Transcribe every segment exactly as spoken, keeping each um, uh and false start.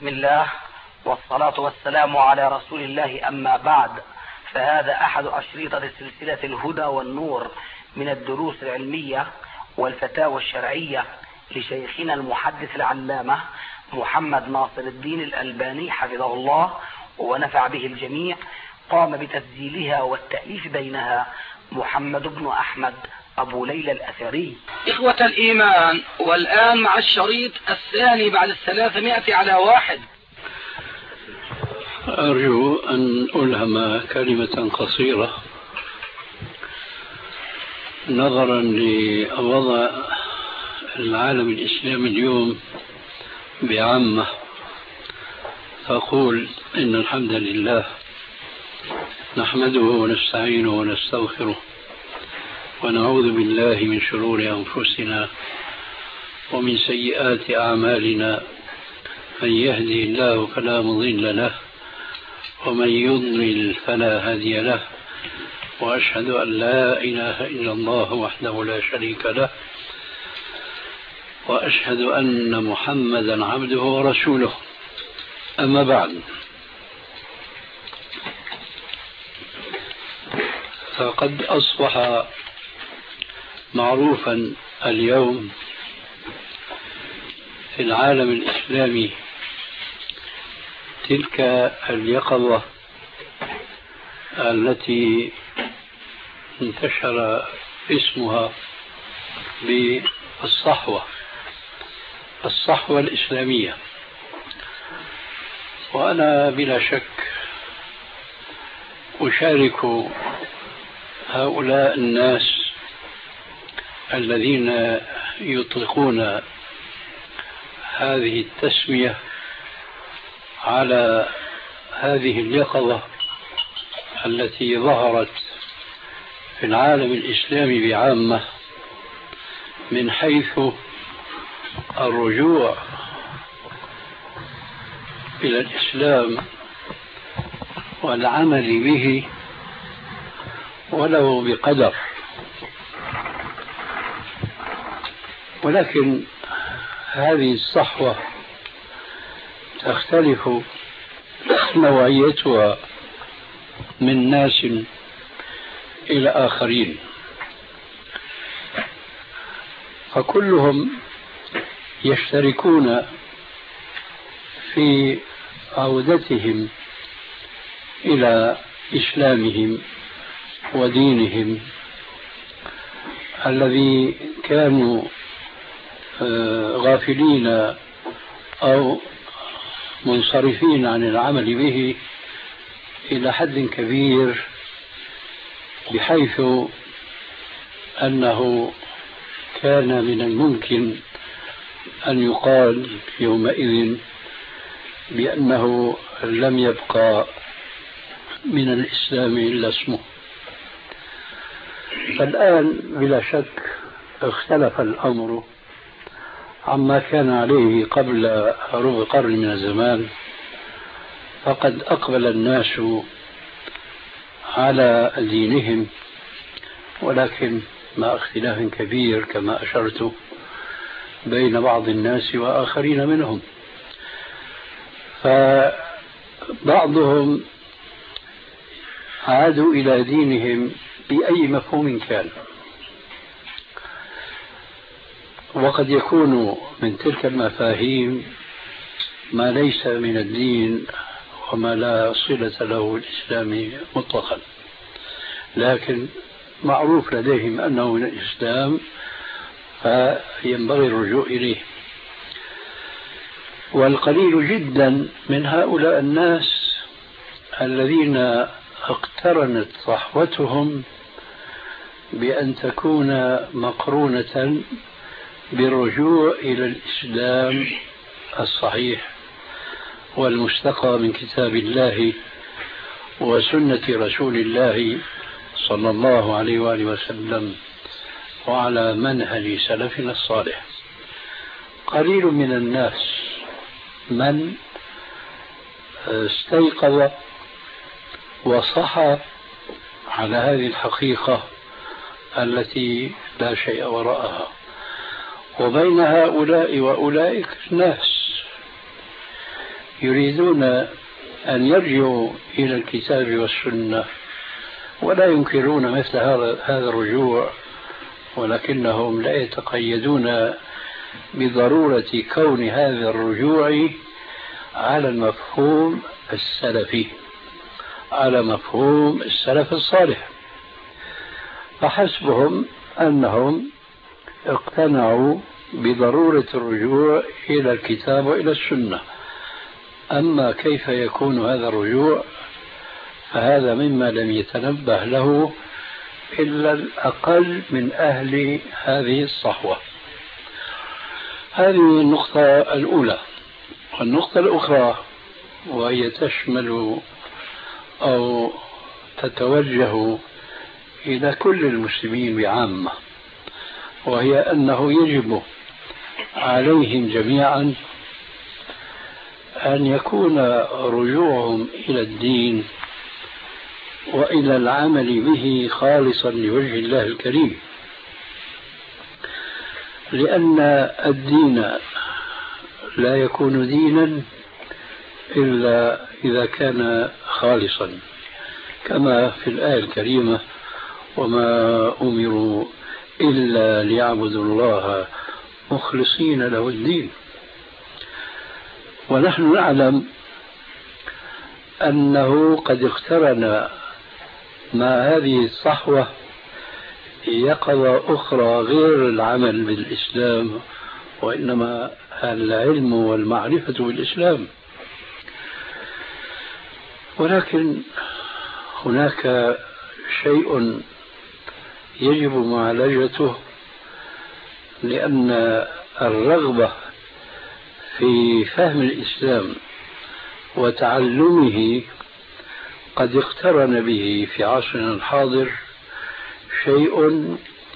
بسم الله والصلاة والسلام على رسول الله، أما بعد، فهذا أحد أشريطة سلسلة الهدى والنور من الدروس العلمية والفتاوى الشرعية لشيخنا المحدث العلامة محمد ناصر الدين الألباني حفظه الله ونفع به الجميع. قام بتسجيلها والتأليف بينها محمد بن أحمد أبو ليلى الأثري. إخوة الإيمان، والآن مع الشريط الثاني بعد الثلاثمائة على واحد. أرجو أن ألهم كلمة قصيرة نظرا لوضع العالم الإسلامي اليوم بعامة، فأقول إن الحمد لله نحمده ونستعينه ونستغفره ونعوذ بالله من شرور أنفسنا ومن سيئات أعمالنا، من يهدي الله فلا مضل له ومن يضلل فلا هادي له، وأشهد أن لا إله إلا الله وحده لا شريك له، وأشهد أن محمدا عبده ورسوله. أما بعد، فقد أصبح معروفا اليوم في العالم الإسلامي تلك اليقظة التي انتشر اسمها بالصحوة الصحوة الإسلامية. وأنا بلا شك أشارك هؤلاء الناس الذين يطلقون هذه التسمية على هذه اليقظة التي ظهرت في العالم الإسلامي بعامة، من حيث الرجوع إلى الإسلام والعمل به ولو بقدر. ولكن هذه الصحوة تختلف نوعيتها من ناس إلى آخرين، فكلهم يشتركون في عودتهم إلى إسلامهم ودينهم الذي كانوا غافلين أو منصرفين عن العمل به إلى حد كبير، بحيث أنه كان من الممكن أن يقال يومئذ بأنه لم يبقى من الإسلام إلا اسمه. فالآن بلا شك اختلف الأمر عما كان عليه قبل ربع قرن من الزمان، فقد أقبل الناس على دينهم، ولكن مع اختلاف كبير كما أشرت بين بعض الناس وآخرين منهم. فبعضهم عادوا إلى دينهم بأي مفهوم كان، وقد يكون من تلك المفاهيم ما ليس من الدين وما لا صلة له الإسلام مطلقا، لكن معروف لديهم أنه من الإسلام فينبغي الرجوع إليه. والقليل جدا من هؤلاء الناس الذين اقترنت صحوتهم بأن تكون مقرونة بالرجوع إلى الإسلام الصحيح والمستقى من كتاب الله وسنة رسول الله صلى الله عليه وآله وسلم وعلى منهج سلفنا الصالح. قليل من الناس من استيقظ وصحى على هذه الحقيقة التي لا شيء وراءها. وبين هؤلاء وأولئك ناس يريدون أن يرجعوا إلى الكتاب والسنة ولا ينكرون مثل هذا الرجوع، ولكنهم لا يتقيدون بضرورة كون هذا الرجوع على المفهوم السلفي، على مفهوم السلف الصالح، فحسبهم أنهم اقتنعوا بضرورة الرجوع إلى الكتاب وإلى السنة. أما كيف يكون هذا الرجوع فهذا مما لم يتنبه له إلا الأقل من أهل هذه الصحوة. هذه النقطة الأولى. والنقطة الأخرى وهي تشمل أو تتوجه إلى كل المسلمين بعامة، وهي أنه يجب عليهم جميعا أن يكون رجوعهم إلى الدين وإلى العمل به خالصا لوجه الله الكريم، لأن الدين لا يكون دينا إلا إذا كان خالصا، كما في الآية الكريمة: وما أمروا إلا ليعبدوا الله مخلصين له الدين. ونحن نعلم أنه قد اقترن مع هذه الصحوة يقظة أخرى غير العمل بالإسلام، وإنما العلم والمعرفة بالإسلام. ولكن هناك شيء يجب معالجته، لأن الرغبة في فهم الإسلام وتعلمه قد اقترن به في عصرنا الحاضر شيء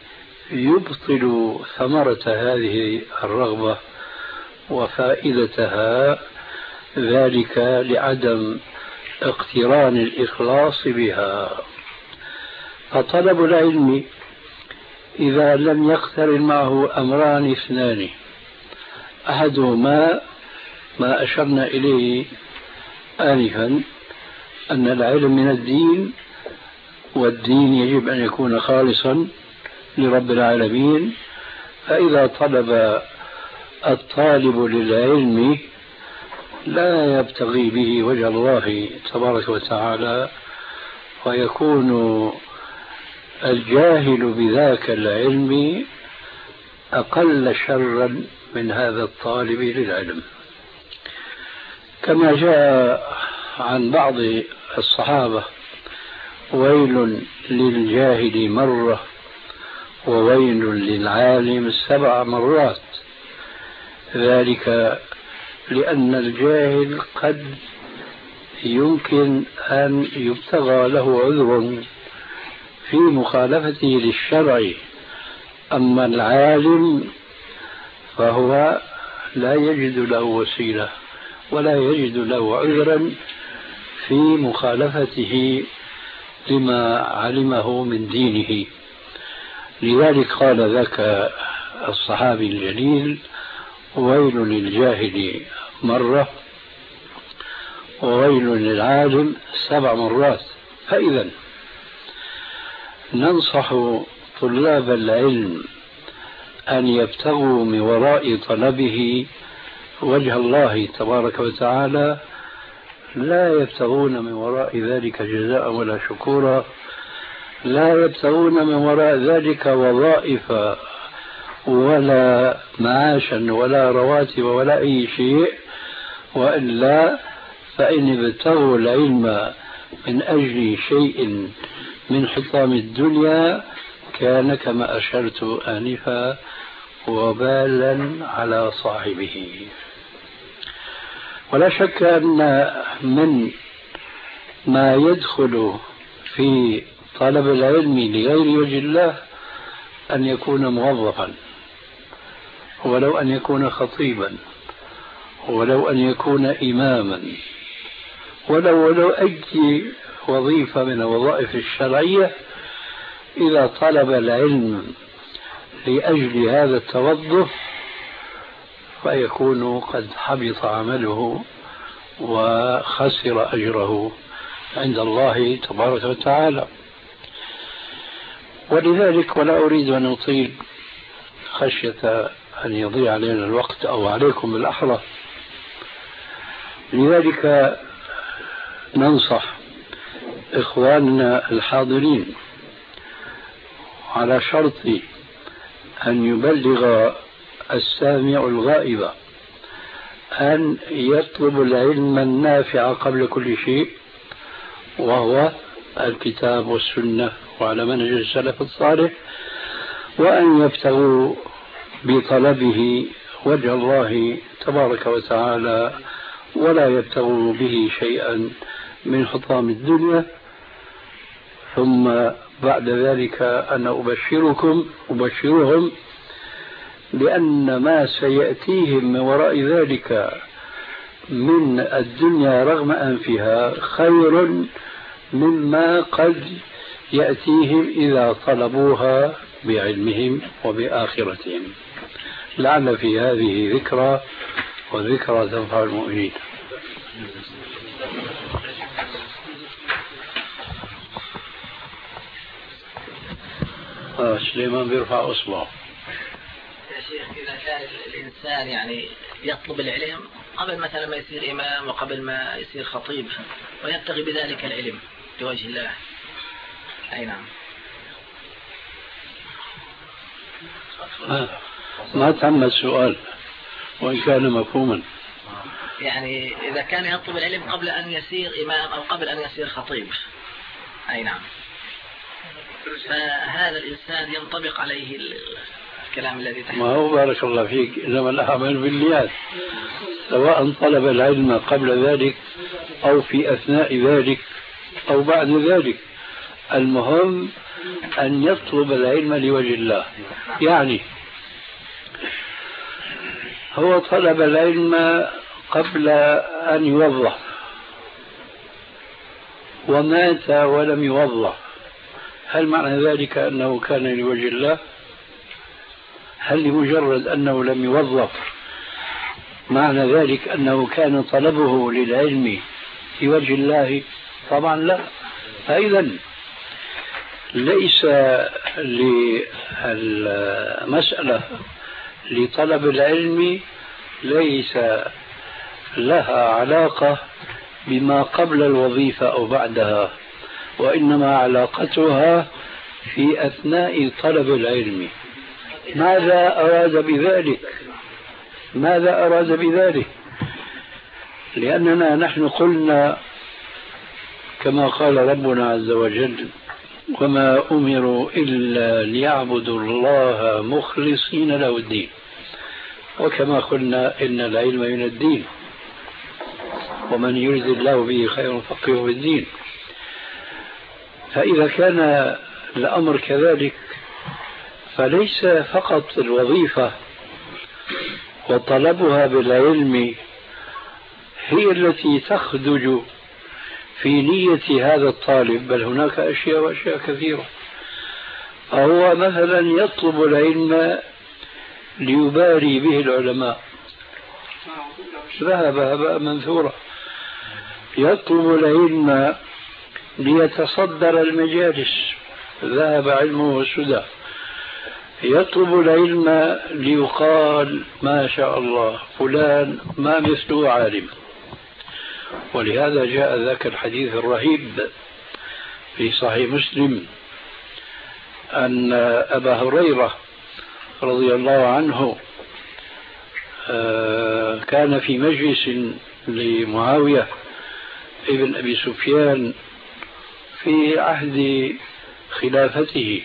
يبطل ثمرة هذه الرغبة وفائدتها، ذلك لعدم اقتران الإخلاص بها. فطلب العلم إذا لم يقترن معه أمران اثنان، أحدهما ما أشرنا إليه آنفا، أن العلم من الدين، والدين يجب أن يكون خالصا لرب العالمين. فإذا طلب الطالب للعلم لا يبتغي به وجه الله تبارك وتعالى، ويكون الجاهل بذاك العلم أقل شرا من هذا الطالب للعلم. كما جاء عن بعض الصحابة: ويل للجاهل مرة وويل للعالم سبع مرات. ذلك لأن الجاهل قد يمكن أن يبتغى له عذر في مخالفته للشرع، أما العالم فهو لا يجد له وسيلة ولا يجد له عذرا في مخالفته لما علمه من دينه. لذلك قال ذاك الصحابي الجليل: ويل للجاهل مرة وويل للعالم سبع مرات. فإذا ننصح طلاب العلم أن يبتغوا من وراء طلبه وجه الله تبارك وتعالى، لا يبتغون من وراء ذلك جزاء ولا شكورا، لا يبتغون من وراء ذلك وظائف ولا معاشا ولا رواتب ولا أي شيء، وإلا فإن ابتغوا العلم من أجل شيء من حطام الدنيا كان كما أشرت آنفا وبالا على صاحبه. ولا شك أن من ما يدخل في طلب العلم لغير وجه الله أن يكون موظفا، ولو أن يكون خطيبا، ولو أن يكون إماما، ولو ولو أي وظيفة من الوظائف الشرعية، إذا طلب العلم لأجل هذا التوظف فيكون قد حبط عمله وخسر أجره عند الله تبارك وتعالى. ولذلك ولا أريد أن أطيل خشية أن يضيع علينا الوقت أو عليكم بالأحرى، لذلك ننصح إخواننا الحاضرين على شرط أن يبلغ السامع الغائب أن يطلب العلم النافع قبل كل شيء، وهو الكتاب والسنة وعلى منهج السلف الصالح، وأن يبتغوا بطلبه وجه الله تبارك وتعالى ولا يبتغوا به شيئا من حطام الدنيا. ثم بعد ذلك أنا أبشركم أبشرهم لأن ما سيأتيهم من وراء ذلك من الدنيا رغم أنفها خير مما قد يأتيهم إذا طلبوها بعلمهم وبآخرتهم. لعل في هذه ذكرى، والذكرى تنفع المؤمنين. آه سليمان بيرفع أصبعه. يا شيخ، إذا كان الإنسان يعني يطلب العلم قبل مثلا ما يصير إمام وقبل ما يصير خطيب ويبتغي بذلك العلم لوجه الله، أي نعم. آه. ما تم السؤال وإن كان مفهوما. يعني إذا كان يطلب العلم قبل أن يصير إمام أو قبل أن يصير خطيب، أي نعم، فهذا الإنسان ينطبق عليه الكلام الذي تحدث. ما هو بارك الله فيك، إنما الأعمال بالنيات، سواء طلب العلم قبل ذلك أو في أثناء ذلك أو بعد ذلك، المهم أن يطلب العلم لوجه الله. يعني هو طلب العلم قبل أن يوظف ومات ولم يوظف، هل معنى ذلك أنه كان لوجه الله؟ هل لمجرد أنه لم يوظف معنى ذلك أنه كان طلبه للعلم لوجه الله؟ طبعا لا. فإذا ليس للمسألة لطلب العلم ليس لها علاقة بما قبل الوظيفة أو بعدها، وإنما علاقتها في أثناء طلب العلم. ماذا أراد بذلك؟ ماذا أراد بذلك؟ لأننا نحن قلنا كما قال ربنا عز وجل: وما أمروا إلا ليعبدوا الله مخلصين له الدين. وكما قلنا إن العلم من الدين، ومن يريد الله به خيرا فقهه في الدين. فإذا كان الأمر كذلك فليس فقط الوظيفة وطلبها بالعلم هي التي تخدج في نية هذا الطالب، بل هناك أشياء وأشياء كثيرة. فهو مثلا يطلب العلم ليباري به العلماء، ذهب هباء منثورا. يطلب العلم ليتصدر المجالس، ذهب علمه السدى. يطلب العلم ليقال ما شاء الله فلان ما مثله عالم. ولهذا جاء ذاك الحديث الرهيب في صحيح مسلم أن أبا هريرة رضي الله عنه كان في مجلس لمعاوية ابن أبي سفيان في عهد خلافته،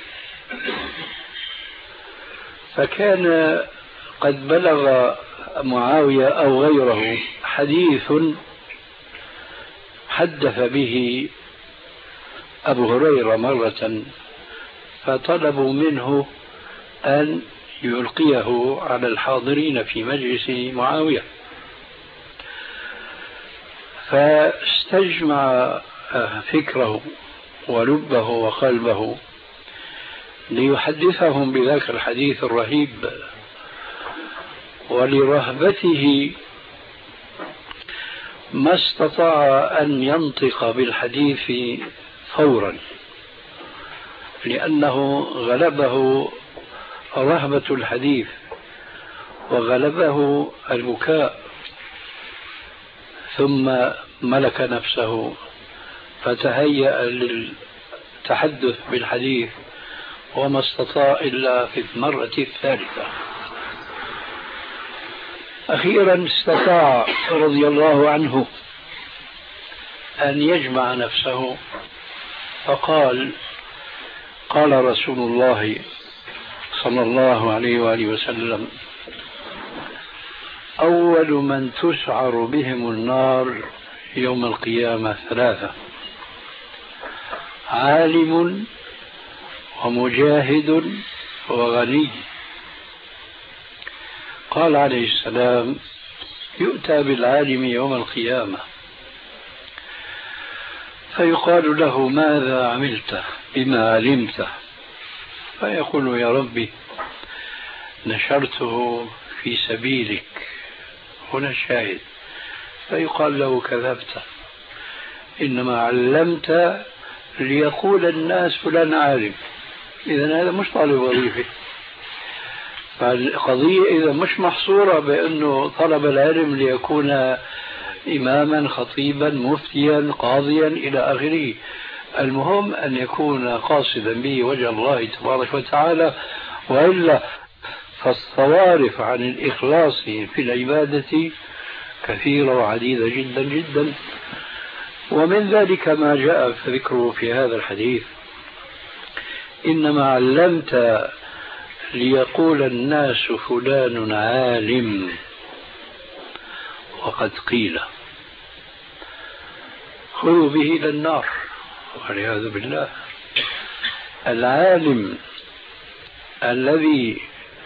فكان قد بلغ معاوية أو غيره حديث حدث به أبو هريرة مرة، فطلبوا منه أن يلقيه على الحاضرين في مجلس معاوية، فاستجمع فكره ولبه وقلبه ليحدثهم بذاك الحديث الرهيب. ولرهبته ما استطاع أن ينطق بالحديث فورا، لأنه غلبه رهبة الحديث وغلبه البكاء، ثم ملك نفسه فتهيأ للتحدث بالحديث، وما استطاع إلا في المرة الثالثة. أخيرا استطاع رضي الله عنه أن يجمع نفسه فقال: قال رسول الله صلى الله عليه وآله وسلم: أول من تسعر بهم النار يوم القيامة ثلاثة: عالم ومجاهد وغني. قال عليه السلام: يؤتى بالعالم يوم القيامة فيقال له: ماذا عملت بما علمت؟ فيقول: يا ربي نشرته في سبيلك. هنا الشاهد. فيقال له: كذبت، إنما علمت ليقول الناس فلان عالم. إذن هذا مش طالب وظيفة. فالقضية إذا مش محصورة بأنه طلب العلم ليكون إماما خطيبا مفتيا قاضيا إلى آخره، المهم أن يكون قاصدا به وجه الله تبارك وتعالى، وإلا فالصوارف عن الإخلاص في العبادة كثيرة وعديدة جدا جدا. ومن ذلك ما جاء ذكره في هذا الحديث: إنما علمت ليقول الناس فلان عالم، وقد قيل. خذوا به إلى النار والعياذ بالله. العالم الذي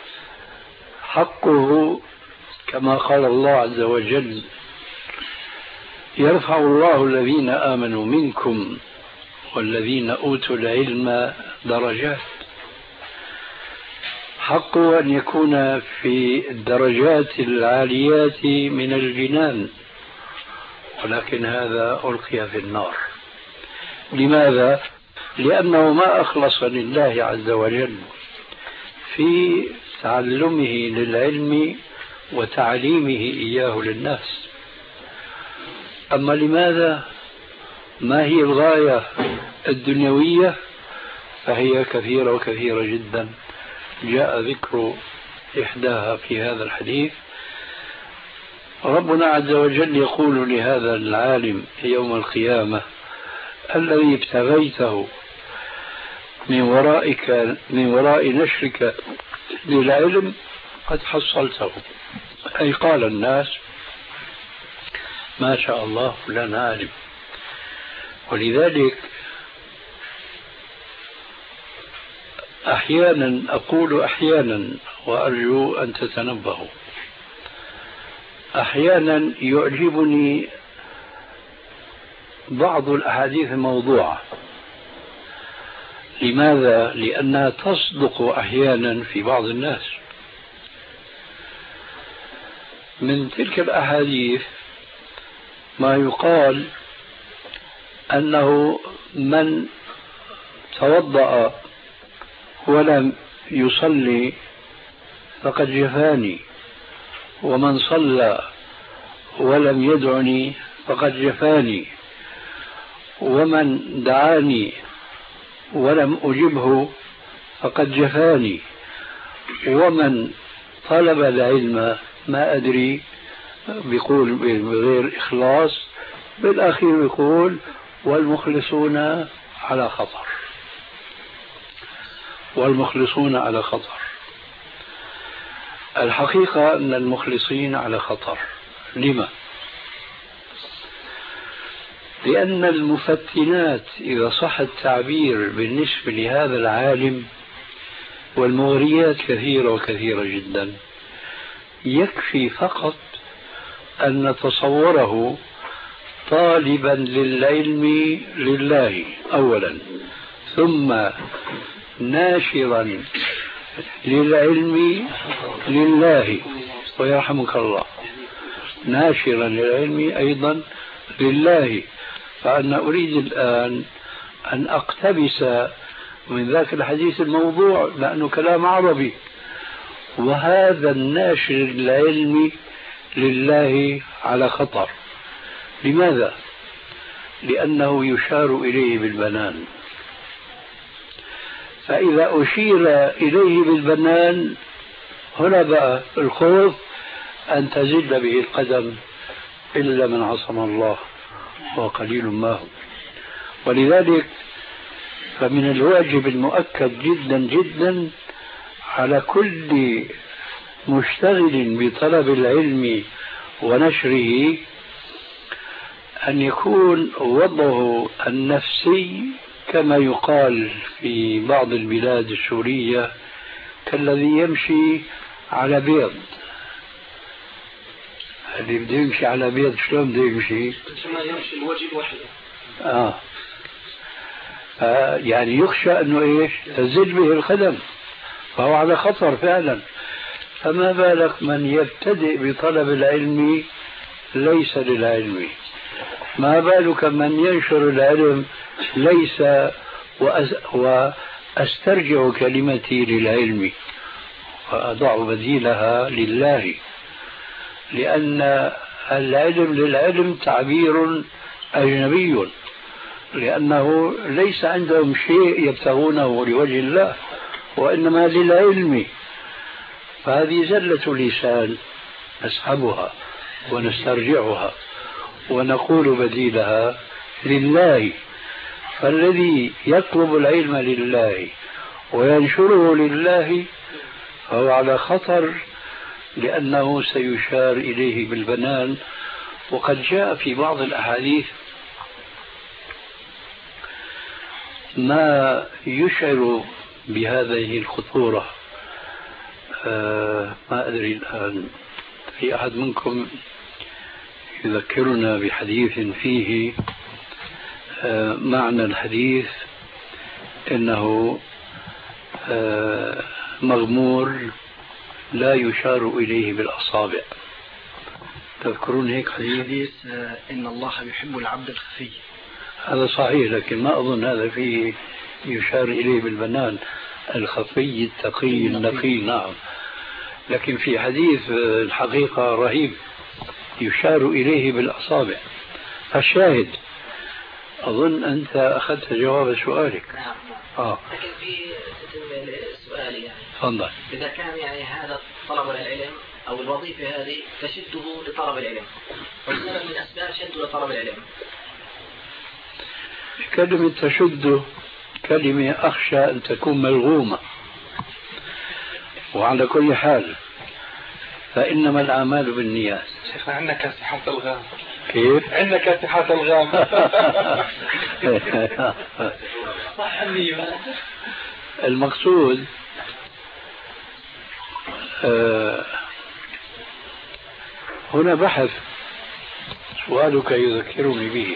حقه كما قال الله عز وجل: يرفع الله الذين آمنوا منكم والذين أوتوا العلم درجات. حقه أن يكون في الدرجات العاليات من الجنان، ولكن هذا ألقي في النار. لماذا؟ لأنه ما أخلص لله عز وجل في تعلمه للعلم وتعليمه إياه للناس. أما لماذا؟ ما هي الغاية الدنيوية؟ فهي كثيرة وكثيرة جدا، جاء ذكر إحداها في هذا الحديث. ربنا عز وجل يقول لهذا العالم يوم القيامة: الذي ابتغيته من ورائك من وراء نشرك للعلم قد حصلته. أي قال الناس: ما شاء الله فلان عالم. ولذلك أحيانا أقول أحيانا وأرجو أن تتنبهوا، أحيانا يعجبني بعض الأحاديث الموضوعة. لماذا؟ لأنها تصدق أحيانا في بعض الناس. من تلك الأحاديث ما يقال أنه من توضأ ولم يصلي فقد جفاني، ومن صلى ولم يدعني فقد جفاني، ومن دعاني ولم أجبه فقد جفاني، ومن طلب العلم ما أدري بيقول بغير إخلاص، بالأخير بيقول: والمخلصون على خطر. والمخلصون على خطر. الحقيقة أن المخلصين على خطر. لما؟ لأن المفتنات إذا صح التعبير بالنسبة لهذا العالم والمغريات كثيرة وكثيرة جدا. يكفي فقط أن نتصوره طالبا للعلم لله أولا، ثم ناشرا للعلم لله ويرحمك الله، ناشرا للعلم أيضا لله، فأنا أريد الآن أن أقتبس من ذاك الحديث الموضوع لأنه كلام عربي. وهذا الناشر العلمي لله على خطر. لماذا؟ لأنه يشار إليه بالبنان، فإذا أشير إليه بالبنان هنا بقى الخوف أن تزل به القدم إلا من عصم الله وقليل ما هم. ولذلك فمن الواجب المؤكد جدا جدا على كل مشتغل بطلب العلم ونشره أن يكون وضعه النفسي كما يقال في بعض البلاد السورية كالذي يمشي على بيض. اللي بده يمشي على بيض شلون بده يمشي؟ كما يمشي الوجه الوحيد. آه. آه يعني يخشى أنه إيش تزل به القدم، فهو على خطر فعلا. فما بالك من يبتدئ بطلب العلم ليس للعلم، ما بالك من ينشر العلم ليس وأسترجع كلمتي للعلم وأضع بديلها لله، لأن العلم للعلم تعبير أجنبي، لأنه ليس عندهم شيء يبتغونه لوجه الله وإنما للعلم. فهذه زلة لسان نسحبها ونسترجعها ونقول بديلها لله. فالذي يطلب العلم لله وينشره لله فهو على خطر، لأنه سيشار إليه بالبنان. وقد جاء في بعض الأحاديث ما يشعر بهذه الخطورة. آه ما أدري الآن في أحد منكم يذكرنا بحديث فيه آه معنى الحديث إنه آه مغمور لا يشار إليه بالأصابع. تذكرون هيك حديث؟ آه إن الله يحب العبد الخفي. هذا صحيح، لكن ما أظن هذا فيه يشار إليه بالبنان. الخفي التقي النقي نعم، لكن في حديث الحقيقة رهيب يشار إليه بالأصابع. فالشاهد أظن أنت أخذت جواب سؤالك. نعم. آه. لكن في سؤالي يعني تفضل. إذا كان يعني هذا طلب العلم أو الوظيفة هذه تشده لطلب العلم، والسبب من أسباب شده لطلب العلم. كلمة تشد كلمة أخشى أن تكون ملغومة، وعلى كل حال فإنما الأعمال بالنيات. شيخنا عندنا كاسحات الغام. كيف؟ عندنا كاسحات الغام. صح النية. المقصود آه هنا بحث سؤالك يذكرني به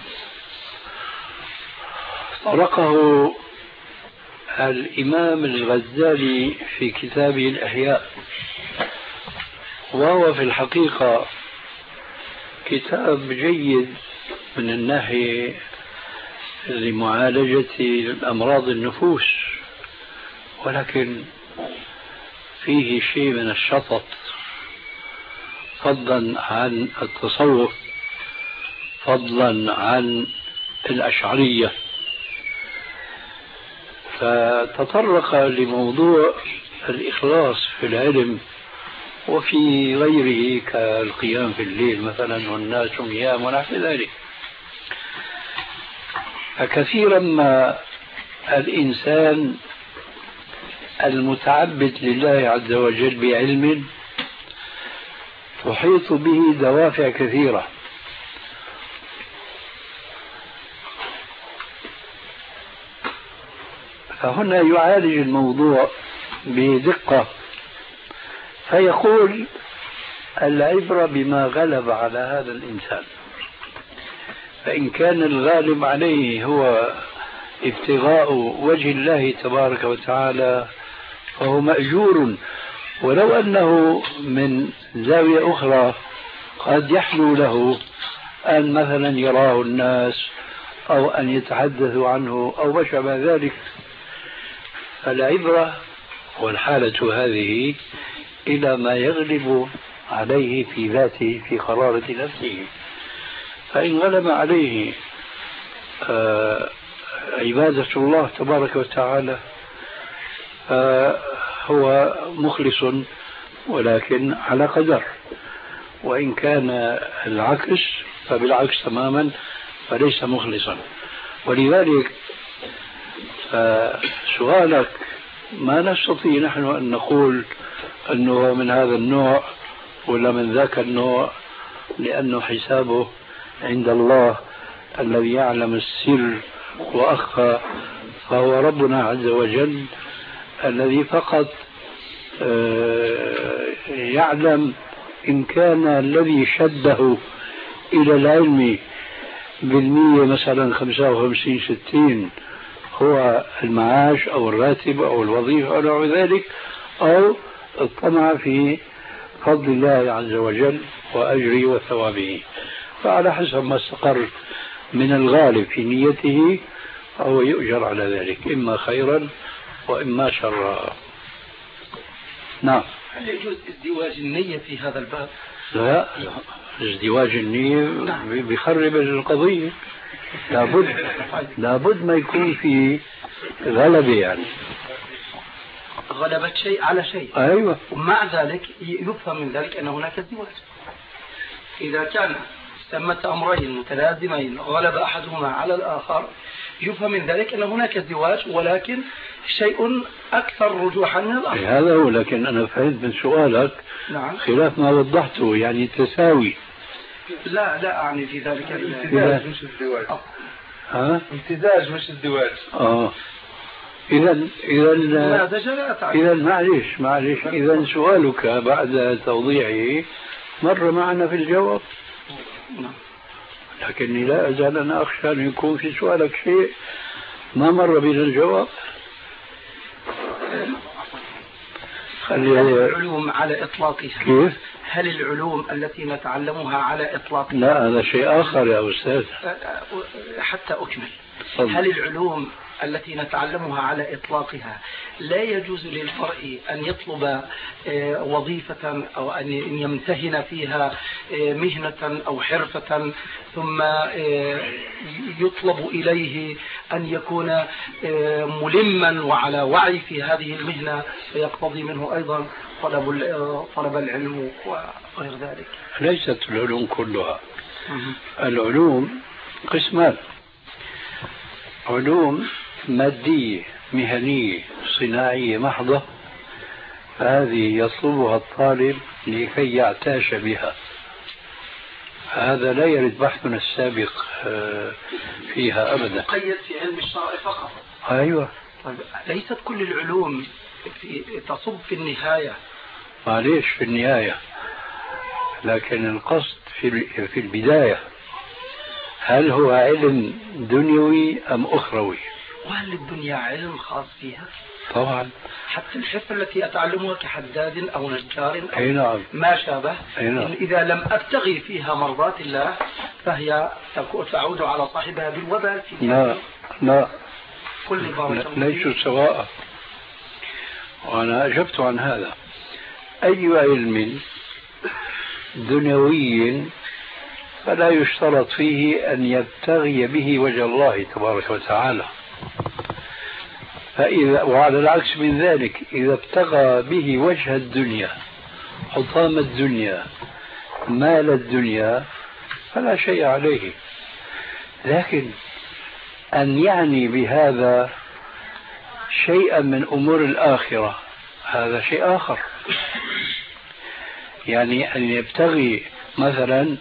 طرقه الإمام الغزالي في كتابه الأحياء، وهو في الحقيقة كتاب جيد من الناحية لمعالجة أمراض النفوس، ولكن فيه شيء من الشطط فضلا عن التصوف، فضلا عن الأشعرية. فتطرق لموضوع الإخلاص في العلم وفي غيره كالقيام في الليل مثلا والناس نيام ونحو ذلك. فكثيرا ما الإنسان المتعبد لله عز وجل بعلم تحيط به دوافع كثيرة، فهنا يعالج الموضوع بدقة فيقول العبرة بما غلب على هذا الإنسان، فإن كان الغالب عليه هو ابتغاء وجه الله تبارك وتعالى فهو مأجور، ولو أنه من زاوية أخرى قد يحلو له أن مثلا يراه الناس أو أن يتحدثوا عنه أو ما شابه ذلك. العبرة والحالة هذه إلى ما يغلب عليه في ذاته في قرارة نفسه. فإن غلب عليه آه عبادة الله تبارك وتعالى فهو مخلص ولكن على قدر، وإن كان العكس فبالعكس تماما فليس مخلصا. ولذلك سؤالك ما نستطيع نحن أن نقول أنه من هذا النوع ولا من ذاك النوع، لأنه حسابه عند الله الذي يعلم السر وأخفى، فهو ربنا عز وجل الذي فقط يعلم إن كان الذي شده إلى العلم بالمية مثلا خمسة وخمسين ستين هو المعاش أو الراتب أو الوظيفة أو نحو ذلك، أو الطمع في فضل الله عز وجل وأجره وثوابه. فعلى حسب ما استقر من الغالب في نيته فهو يؤجر على ذلك، إما خيرا وإما شرا. نعم. هل يجوز ازدواج النية في هذا الباب؟ لا، ازدواج النية بيخرب القضية. لابد لابد ما يكون في غلبة، يعني غلبة شيء على شيء. أيوة. ومع ذلك يفهم من ذلك أن هناك ازدواج. إذا كان ثمة أمرين متلازمين غلب أحدهما على الآخر يفهم من ذلك أن هناك ازدواج، ولكن شيء أكثر رجوحا من الآخر. هذا هو. لكن أنا فهمت من سؤالك نعم. خلاف ما وضحته، يعني تساوي. لا لا أعني في ذلك امتزاج مش ازدواج. ها؟ امتزاج مش ازدواج. آه. إذا إذا إذا معلش معلش إذا سؤالك بعد توضيحه مر معنا في الجواب، لكني لا أزال أنا أخشى أن يكون في سؤالك شيء ما مر بنا الجواب. هل العلوم على إطلاقها كيف؟ هل العلوم التي نتعلمها على إطلاقها؟ لا، هذا شيء آخر يا أستاذ. حتى أكمل. صدق. هل العلوم التي نتعلمها على إطلاقها لا يجوز للمرء أن يطلب وظيفة أو أن يمتهن فيها مهنة أو حرفة ثم يطلب إليه أن يكون ملما وعلى وعي في هذه المهنة، فيقتضي منه أيضا طلب طلب العلم وغير ذلك؟ ليست العلوم كلها. العلوم قسمان: علوم مادية مهنية صناعية محضة، هذه يطلبها الطالب لكي يعتاش بها، هذا لا يرد بحثنا السابق فيها أبدا. قيد في علم الشرع فقط. أيوة. طيب ليست كل العلوم تصب في النهاية؟ معليش في النهاية، لكن القصد في في البداية هل هو علم دنيوي أم أخروي؟ وهل الدنيا علم خاص فيها؟ طبعا. حتى الحرفة التي أتعلمها كحداد أو نجار أو أي نعم. ما شابه، نعم. إذا لم أبتغي فيها مرضات الله فهي تعود على صاحبها بالوبال. لا لا، كل ليسوا سواء، وأنا أجبت عن هذا. أي علم دنيوي فلا يشترط فيه أن يبتغي به وجه الله تبارك وتعالى، فإذا وعلى العكس من ذلك إذا ابتغى به وجه الدنيا، حطام الدنيا، مال الدنيا، فلا شيء عليه. لكن أن يعني بهذا شيئا من أمور الآخرة هذا شيء آخر. يعني أن يبتغي مثلا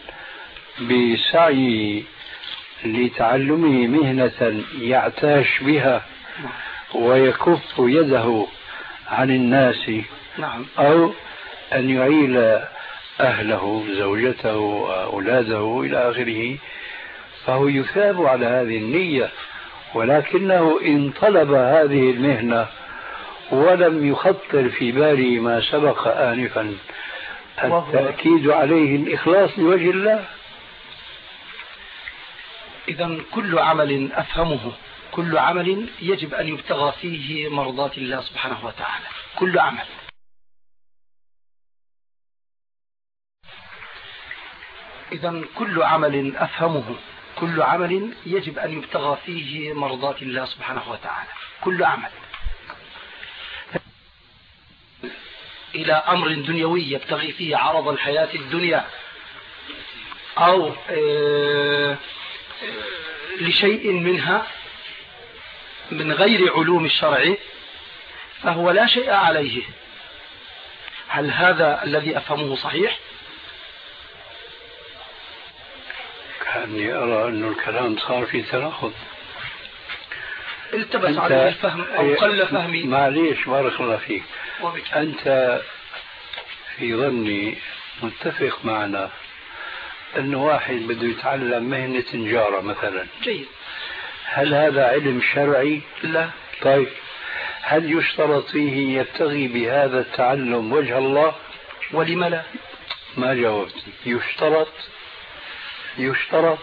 بسعي لتعلمه مهنة يعتاش بها ويكف يده عن الناس، نعم. أو أن يعيل أهله زوجته أولاده إلى آخره، فهو يثاب على هذه النية. ولكنه إن طلب هذه المهنة ولم يخطر في باله ما سبق آنفا، التأكيد عليه الإخلاص لوجه الله. إذا كل عمل أفهمه كل عمل يجب أن يبتغى فيه مرضات الله سبحانه وتعالى. كل عمل إذا كل عمل أفهمه كل عمل يجب أن يبتغى فيه مرضات الله سبحانه وتعالى. كل عمل إلى أمر دنيوي يبتغي فيه عرض الحياة الدنيا أو لشيء منها من غير علوم الشرع فهو لا شيء عليه. هل هذا الذي أفهمه صحيح؟ كأني أرى أن الكلام صار في تناقض. التبس عليه الفهم أو قل فهمي. معليش بارك الله فيك. وبك. أنت في ظني متفق معنا أن واحد بده يتعلم مهنة نجارة مثلا. جيد. هل هذا علم شرعي؟ لا. طيب هل يشترط فيه يبتغي بهذا التعلم وجه الله؟ ولم لا؟ ما جاوبتني. يشترط يشترط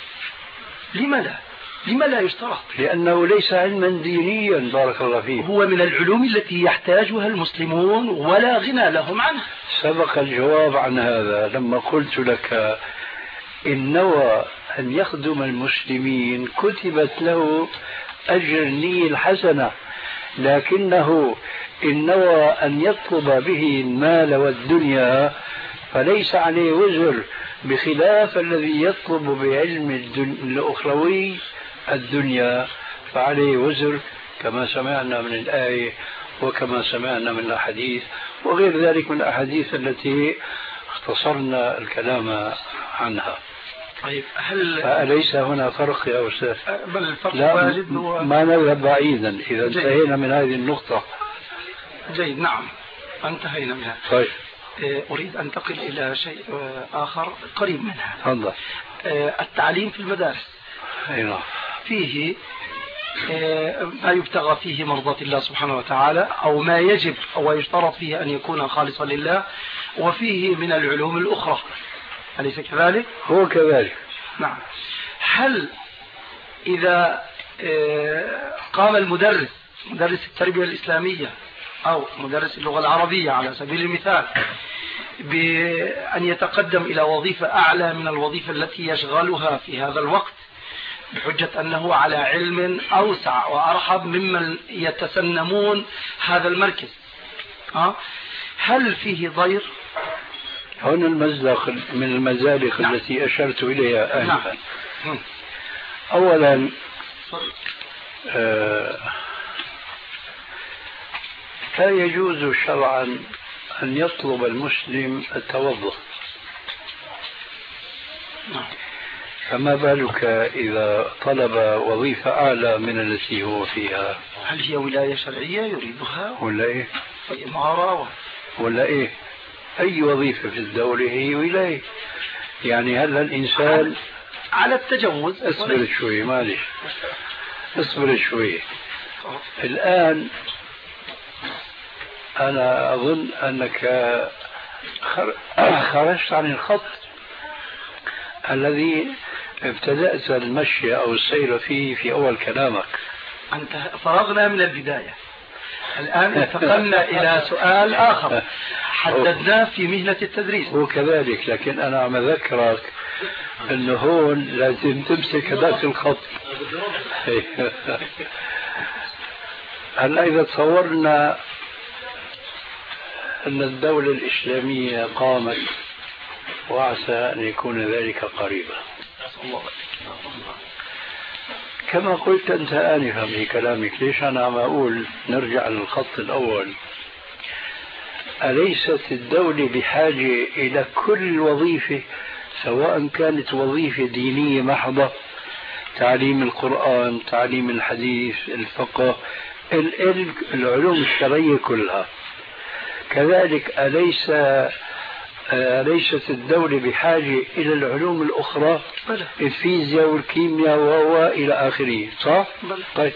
لم لا؟ لم لا يشترط؟ لأنه ليس علما دينيا بارك الله فيه. هو من العلوم التي يحتاجها المسلمون ولا غنى لهم عنها. سبق الجواب عن هذا لما قلت لك إن نوى أن يخدم المسلمين كتبت له أجر النية الحسنة، لكنه إن نوى أن يطلب به المال والدنيا فليس عليه وزر، بخلاف الذي يطلب بعلم الأخروي الدنيا فعليه وزر، كما سمعنا من الآية وكما سمعنا من الأحاديث وغير ذلك من الأحاديث التي اختصرنا الكلام عنها. طيب هل أليس هنا فرق يا أستاذ؟ بل الفرق لا واجد هو... ما نذهب بعيدا إذا جيد. انتهينا من هذه النقطة. جيد. نعم انتهينا منها. طيب أريد أن أنتقل إلى شيء آخر قريب منها. تفضل. التعليم في المدارس. أيوة. فيه ما يبتغى فيه مرضاة الله سبحانه وتعالى أو ما يجب أو يشترط فيه أن يكون خالصا لله، وفيه من العلوم الأخرى، أليس كذلك؟ هو كذلك. نعم. هل إذا قام المدرس مدرس التربية الإسلامية أو مدرس اللغة العربية على سبيل المثال بأن يتقدم إلى وظيفة أعلى من الوظيفة التي يشغلها في هذا الوقت بحجة أنه على علم أوسع وأرحب ممن يتسنمون هذا المركز، هل فيه ضير؟ هنا المزلق من المزالق نعم. التي أشرت إليها آنفا. نعم. أولا آه لا يجوز شرعا أن يطلب المسلم التوظف. نعم. فما بالك إذا طلب وظيفة أعلى من التي هو فيها؟ هل هي ولاية شرعية يريدها ولا إيه؟ إمارة ولا إيه؟ أي وظيفة في الدولة هي ولاية. يعني هل الإنسان على التجوز؟ اصبر شوي معلش اصبر شوي. الآن أنا أظن أنك خرجت عن الخط الذي ابتدأت المشي أو السير فيه في أول كلامك. أنت فرغنا من البداية، الآن انتقلنا إلى سؤال آخر حددناه في مهنة التدريس. هو كذلك، لكن أنا عم أذكرك أنه هون لازم تمسك هذاك الخط. هلا إذا تصورنا أن الدولة الإسلامية قامت وعسى أن يكون ذلك قريبا، كما قلت أنت آنفا في كلامك، ليش أنا عم أقول نرجع للخط الأول؟ أليست الدولة بحاجة إلى كل وظيفة سواء كانت وظيفة دينية محضة، تعليم القرآن، تعليم الحديث، الفقه، العلم، العلوم الشرعية كلها؟ كذلك أليس أليست الدولة بحاجة إلى العلوم الأخرى، الفيزياء والكيمياء وإلى آخره، صح؟ طيب،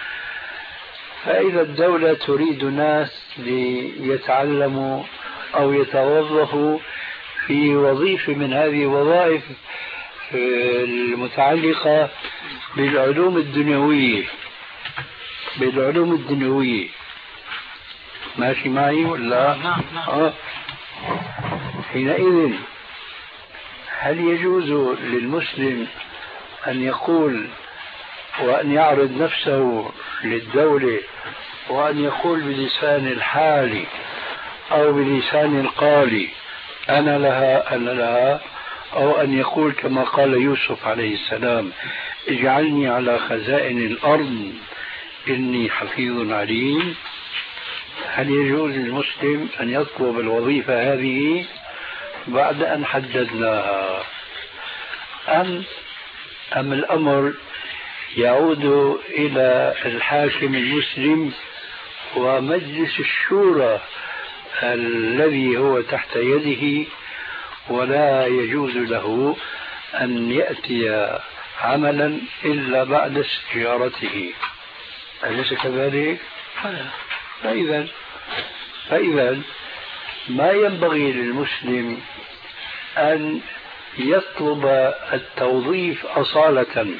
فإذا الدولة تريد ناس ليتعلموا أو يتوظفوا في وظيفة من هذه الوظائف المتعلقة بالعلوم الدنيوية، بالعلوم الدنيوية. ماشي معي ولا؟ نعم نعم. آه. حينئذ هل يجوز للمسلم أن يقول وأن يعرض نفسه للدولة وأن يقول بلسان الحال أو بلسان القال أنا لها أنا لها، أو أن يقول كما قال يوسف عليه السلام اجعلني على خزائن الأرض إني حفيظ عليم؟ هل يجوز للمسلم أن يطلب الوظيفة هذه بعد أن حددناها، أم أم الأمر يعود إلى الحاكم المسلم ومجلس الشورى الذي هو تحت يده، ولا يجوز له أن يأتي عملا إلا بعد استشارته؟ أليس كذلك؟ فإذا فإذا ما ينبغي للمسلم أن يطلب التوظيف أصالة،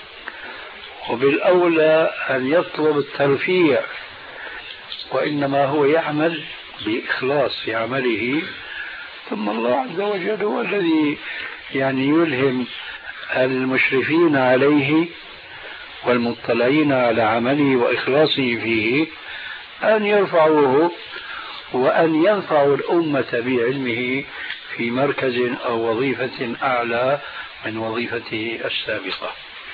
وبالأولى أن يطلب الترفيع، وإنما هو يعمل بإخلاص في عمله، ثم الله عز وجل هو الذي يعني يلهم المشرفين عليه والمطلعين على عمله وإخلاصه فيه أن يرفعوه وأن ينفعوا الأمة بعلمه في مركز أو وظيفة أعلى من وظيفته السابقة.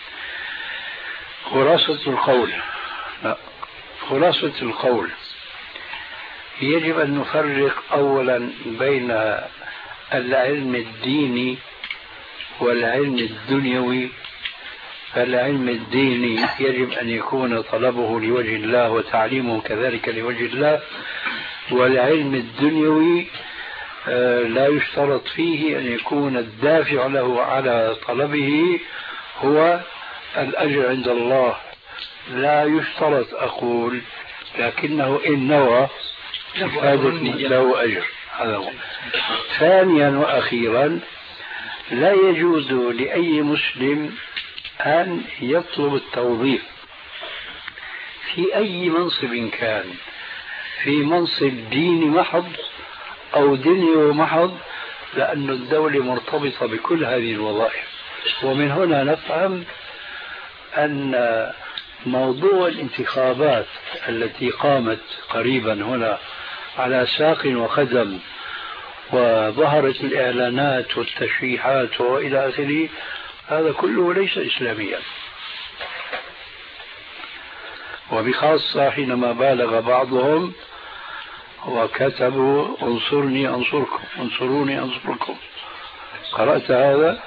خلاصة القول لا. خلاصة القول يجب أن نفرق أولا بين العلم الديني والعلم الدنيوي. فالعلم الديني يجب أن يكون طلبه لوجه الله وتعليمه كذلك لوجه الله، والعلم الدنيوي لا يشترط فيه أن يكون الدافع له على طلبه هو الأجر عند الله، لا يشترط أقول، لكنه إن نوى له أجر. هذا هو. ثانيا وأخيرا لا يجوز لأي مسلم أن يطلب التوظيف في أي منصب كان، في منصب ديني محض أو دنيوي محض، لأن الدولة مرتبطة بكل هذه الوظائف. ومن هنا نفهم أن موضوع الانتخابات التي قامت قريبا هنا على ساق وقدم وظهرت الإعلانات والتشريحات وإلى آخره، هذا كله ليس إسلاميا، وبخاصة حينما بالغ بعضهم وكتبوا انصرني أنصركم انصروني أنصركم. قرأت هذا؟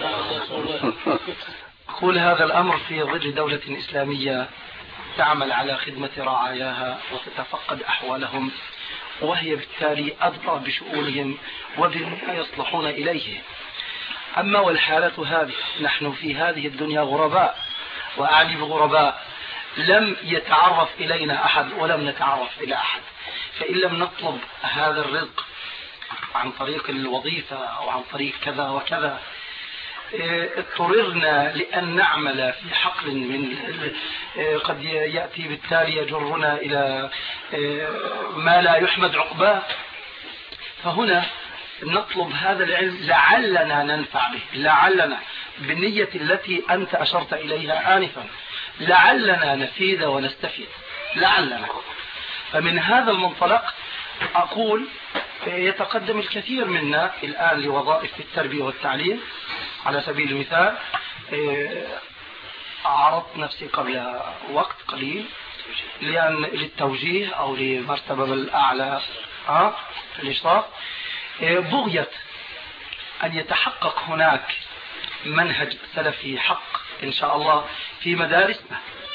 أقول هذا الأمر في ظل دولة إسلامية تعمل على خدمة رعاياها وتتفقد أحوالهم، وهي بالتالي أدرى بشؤونهم وبما يصلحون إليه. أما والحالة هذه، نحن في هذه الدنيا غرباء، وأعني بغرباء لم يتعرف إلينا أحد ولم نتعرف إلى أحد، فإن لم نطلب هذا الرزق عن طريق الوظيفة أو عن طريق كذا وكذا، اضطررنا لأن نعمل في حقل من قد يأتي بالتالي يجرنا إلى ما لا يحمد عقباه. فهنا نطلب هذا العلم لعلنا ننفع به، لعلنا بالنية التي أنت أشرت إليها آنفا، لعلنا نفيد ونستفيد، لعلنا. فمن هذا المنطلق أقول يتقدم الكثير منا الآن لوظائف في التربية والتعليم. على سبيل المثال عرضت نفسي قبل وقت قليل لأن للتوجيه أو لمرتبة الأعلى ها الإشراف، بغية أن يتحقق هناك منهج سلفي حق إن شاء الله في مدارسنا،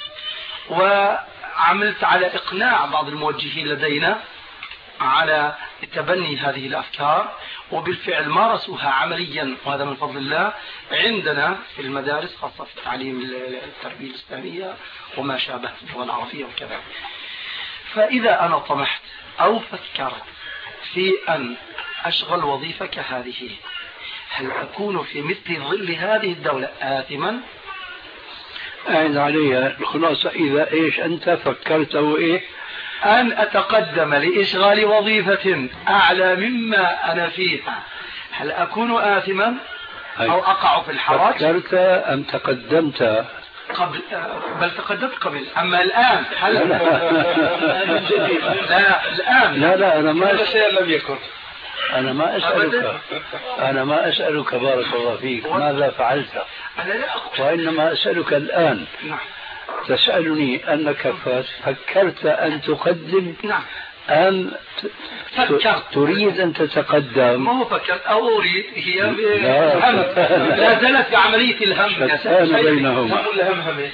وعملت على إقناع بعض الموجهين لدينا على تبني هذه الأفكار، وبالفعل مارسوها عمليا، وهذا من فضل الله عندنا في المدارس، خاصة في تعليم التربية الإسلامية وما شابه في اللغة العربية وكذا. فإذا أنا طمحت أو فكرت في أن أشغل وظيفة كهذه، هل أكون في مثل ظل هذه الدولة آثما؟ أعد عليها الخلاصة. إذا إيش أنت فكرت وإيه؟ أن أتقدم لإشغال وظيفة أعلى مما أنا فيها، هل أكون آثما أو أقع في الحرج؟ فكرت أم تقدمت قبل؟ بل تقدمت قبل. أما الآن هل لا لا الآن لا, لا أنا ما هذا شيء لم يكن. أنا ما أسألك أنا ما أسألك بارك الله فيك ماذا فعلت، أنا لا أقول. وإنما أسألك الآن. نعم. تسألني أنك فكرت أن تقدم نعم. أم فكرت. تريد أن تتقدم؟ ما هو فكرت أو أريد، هي لا. الهم. لا زالت في عملية الهم. شتان بينهما. هم الهم همي.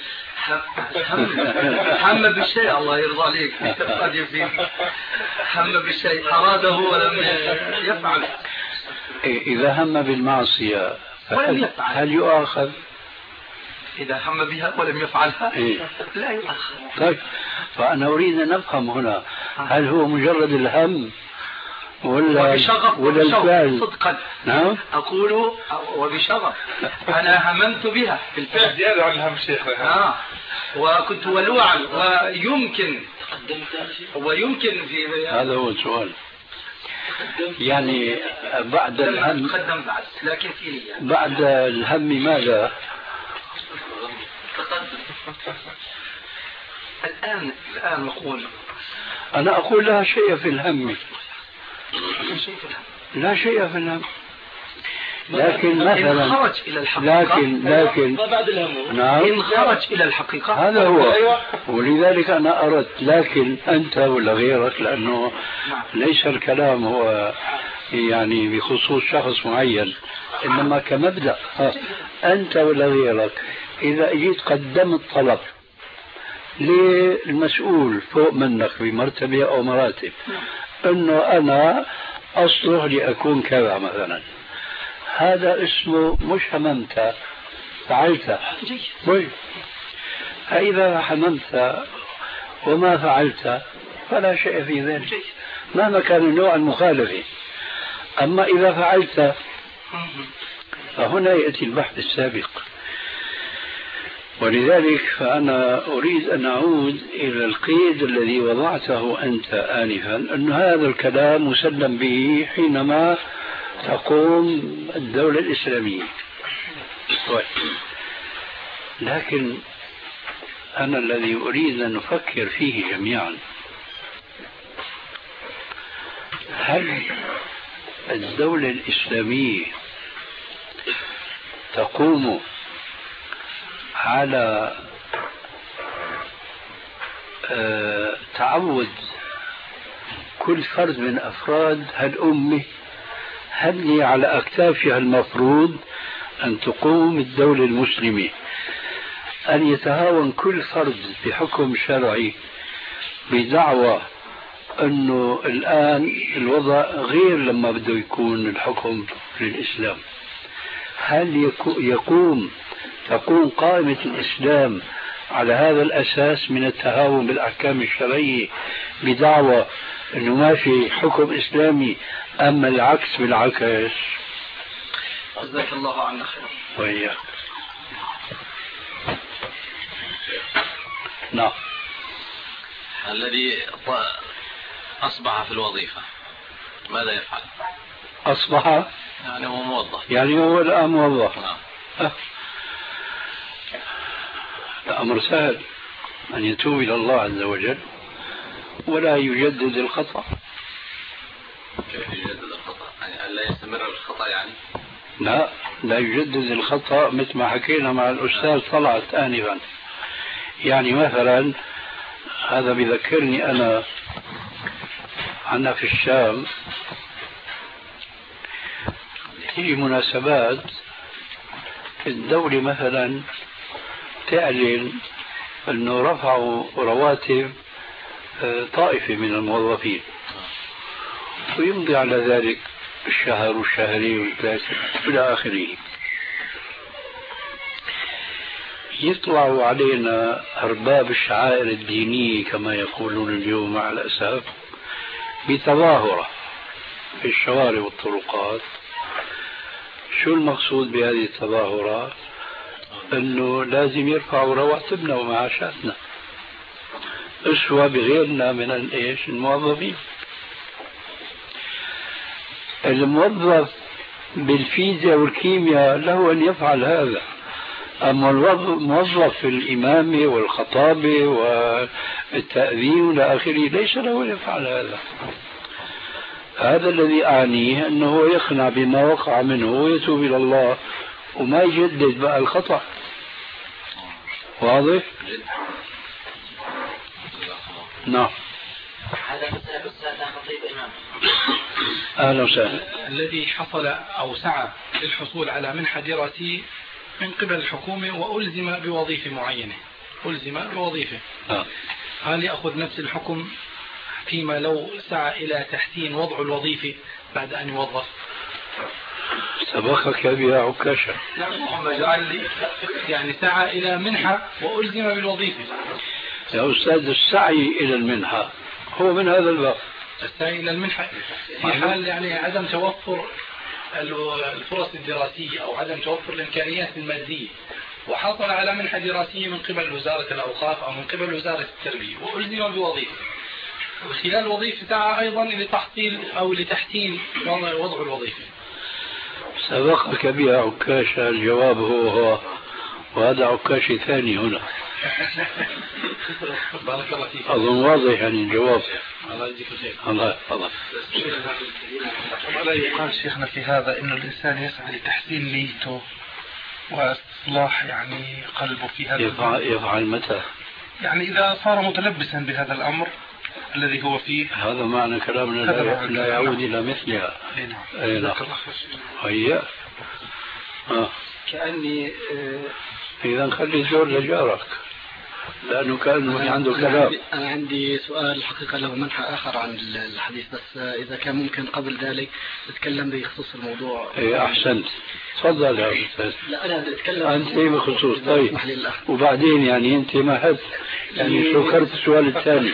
هم بالشيء الله يرضى عليك قد يفيد. هم بالشيء أراده ولم يفعل. إذا هم بالمعصية هل يؤاخذ؟ إذا هم بها ولم يفعلها إيه؟ لا يؤاخذ. طيب فأنا أريد أن أفهم هنا، هل هو مجرد الهم ولا ولا الفعل؟ صدقا. نعم. أقول وبشغف أنا هممت بها بالفعل زيادة عن الهم شيخ. آه. وكنت ولوعا ويمكن ويمكن في هذا هو السؤال. يعني بعد الهم تقدم بعد لكن في نية. بعد الهم ماذا؟ الآن الآن نقول أنا أقول لا شيء في الهم. شيء في الهم. لا شيء في الهم. لكن مثلا إن خرج إلى الحقيقة. لكن لكن ما بعد الهم. نعم. إن خرج إلى الحقيقة هذا هو. ولذلك أنا أردت، لكن أنت ولا غيرك، لأنه ليس الكلام هو يعني بخصوص شخص معين، إنما كمبدأ. أنت ولا غيرك إذا جيت قدمت طلب للمسؤول فوق منك بمرتبة أو مراتب أنه أنا أصلح لأكون كذا مثلا، هذا اسمه مش هممت، فعلت. طيب فإذا هممت وما فعلت فلا شيء في ذلك مهما كان النوع المخالف. أما إذا فعلت فهنا يأتي البحث السابق. ولذلك فأنا أريد أن أعود إلى القيد الذي وضعته أنت آنفا، أن هذا الكلام مسلم به حينما تقوم الدولة الإسلامية. لكن أنا الذي أريد أن نفكر فيه جميعا، هل الدولة الإسلامية تقوم على أه تعود كل فرد من أفراد هالأمة؟ هل هي على أكتافها المفروض أن تقوم الدولة المسلمة أن يتهاون كل فرد بحكم شرعي بدعوى أنه الآن الوضع غير لما بده يكون الحكم للإسلام؟ هل يقوم تقوم قائمة الإسلام على هذا الأساس من التهاون بالأحكام الشرعية بدعوى أنه ما في حكم إسلامي، أما العكس بالعكس؟ جزاك الله عنا خير. وإياك. نعم. الذي أصبح في الوظيفة ماذا يفعل؟ أصبح يعني هو موظف، يعني هو الآن موظف. نعم. أه. الأمر سهل، أن يتوب إلى الله عز وجل ولا يجدد الخطأ. كيف يجدد الخطأ؟ يعني أن لا يستمر الخطأ يعني؟ لا لا يجدد الخطأ مثل ما حكينا مع الأستاذ طلعت آنفا. يعني مثلا هذا بذكرني أنا عنا في الشام تيجي مناسبات الدولة مثلا تعلن أنه رفعوا رواتب طائفة من الموظفين، ويمضي على ذلك الشهر والشهرين والثلاثة إلى آخره. يطلعوا علينا أرباب الشعائر الدينية كما يقولون اليوم مع الأسف بتظاهرة في الشوارع والطرقات، شو المقصود بهذه التظاهرات؟ أنه لازم يرفعوا رواتبنا ومعاشاتنا أسوة بغيرنا من الإيش الموظفين. الموظف بالفيزياء والكيمياء له أن يفعل هذا، أما الموظف في الإمامة والخطابة والتأذين والى آخره ليس له أن يفعل هذا. هذا الذي أعنيه أنه يقنع بما وقع منه ويتوب إلى الله وما يجدد بقى الخطأ. واضح؟ نعم. هذا مثل أستاذ خطيب إمام. أهلا وسهلا. الذي حصل أو سعى للحصول على منحة دراسية من قبل الحكومة وألزم بوظيفة معينة، ألزم بوظيفة، آه. هل يأخذ نفس الحكم فيما لو سعى إلى تحسين وضع الوظيفة بعد أن يوظف؟ سبقك بها عكاشة. يعني سعى إلى منحة وألزم بالوظيفة. يا أستاذ السعي إلى المنحة هو من هذا الباب. السعي إلى المنحة في حال يعني عدم توفر الفرص الدراسية أو عدم توفر الإمكانيات المادية، وحصل على منحة دراسية من قبل وزارة الأوقاف أو من قبل وزارة التربية وألزم بوظيفة، وخلال الوظيفة سعى أيضا لتحصيل أو لتحسين وضع الوظيفة. سبقك بها عكاشة. الجواب هو هو، وهذا عكاشي ثاني هنا. بارك الله فيك. أظن واضح يعني الجواب. الله يجزيك خير. الله يحفظك. ولا يقال شيخنا في هذا إنه الإنسان يسعى لتحسين نيته وإصلاح يعني قلبه في هذا يفعل, يفعل متى؟ يعني إذا صار متلبسا بهذا الأمر الذي هو فيه. هذا معنى كلامنا لا, لا يعود إلى مثلها. أي نعم. هيا. آه. كأني إذا خلي الزور لجارك لأنه كأنه عنده كلام. أنا عندي سؤال الحقيقة له منحى آخر عن الحديث، بس إذا كان ممكن قبل ذلك نتكلم بخصوص الموضوع. إيه أحسنت، تفضل يا أستاذ. لا أنا أتكلم أنت بخصوص. طيب وبعدين يعني أنت ما حد يعني شكرت السؤال الثاني.